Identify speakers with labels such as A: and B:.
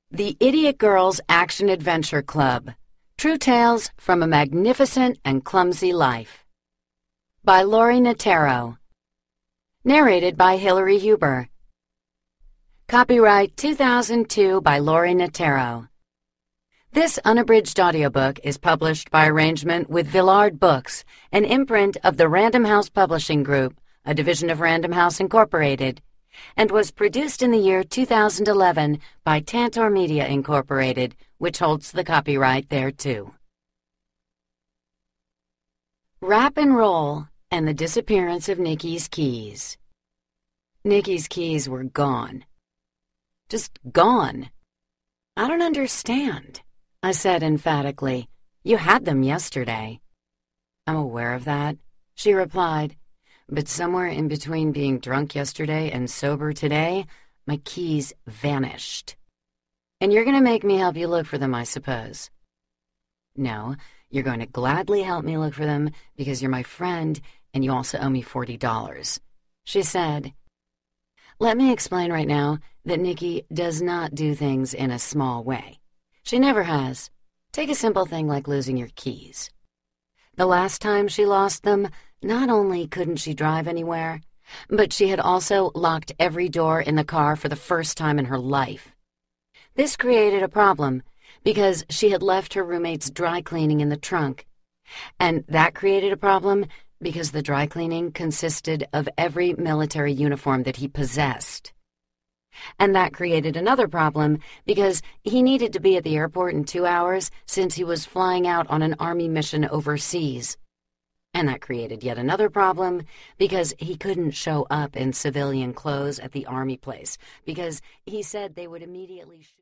A: The Idiot Girls Action Adventure Club. True Tales from a Magnificent and Clumsy Life. By Lori Natero. Narrated by Hillary Huber. Copyright 2002 by Lori Natero. This unabridged audiobook is published by arrangement with Villard Books, an imprint of the Random House Publishing Group, a division of Random House Incorporated, and was produced in the year 2011 by Tantor Media Incorporated, which holds the copyright thereto. Rap and Roll and the Disappearance of Nikki's Keys. Nikki's keys were gone. Just gone. I don't understand, I said emphatically. You had them yesterday. I'm aware of that, she replied. But somewhere in between being drunk yesterday and sober today, my keys vanished. And you're going to make me help you look for them, I suppose. No, you're going to gladly help me look for them because you're my friend and you also owe me $40, she said. Let me explain right now that Nikki does not do things in a small way. She never has. Take a simple thing like losing your keys. The last time she lost them, not only couldn't she drive anywhere, but she had also locked every door in the car for the first time in her life. This created a problem because she had left her roommate's dry cleaning in the trunk. And that created a problem because the dry cleaning consisted of every military uniform that he possessed. And that created another problem because he needed to be at the airport in 2 hours since he was flying out on an army mission overseas. And that created yet another problem because he couldn't show up in civilian clothes at the army place because he said they would immediately shoot.